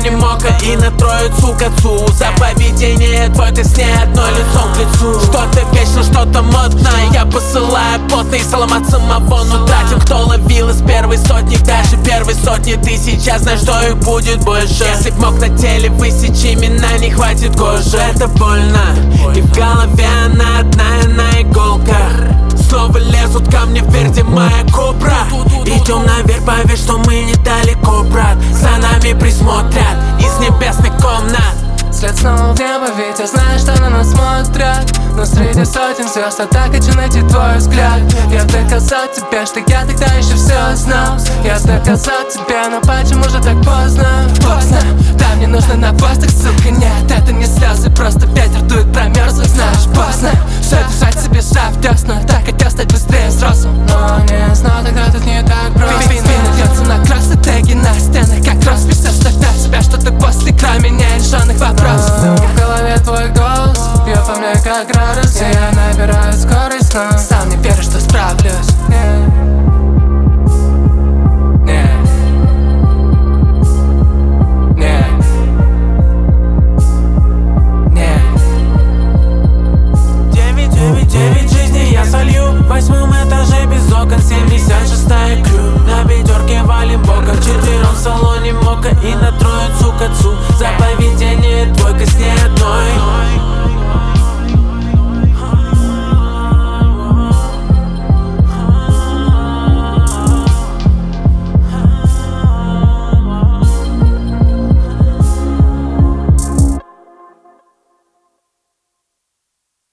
не мог, и на троицу к отцу. За поведение твой ты с ней одно лицом к лицу. Что-то вечно, что-то модное. Я посылаю потный салам от самого нутра. Тем, кто ловил из первой сотни, даже первой сотни. Ты сейчас знаешь, что их будет больше. Если б мог на теле высечь имена, не хватит кожи. Это больно, и в голове она одна, на иголках. Снова лезут ко мне впереди моя кобра. Идем наверх, поверь, что мы недалеко, брат. За нами присмотрят из небесных комнат. След снова в небо, ведь я знаю, что на нас смотрят. Но среди сотен звезд я так хочу найти твой взгляд. Я доказал тебе, что я тогда еще все знал. Я доказал тебе, но почему же так поздно? Поздно, да, мне нужно на постах, ссылка нет. Это не слезы, просто ветер дует, промерзлый, знаешь, поздно. Все держать себе шаг в десну, так хотел стать быстрее взрослым. Но не знал, тогда тут не так просто. Спина льется на красный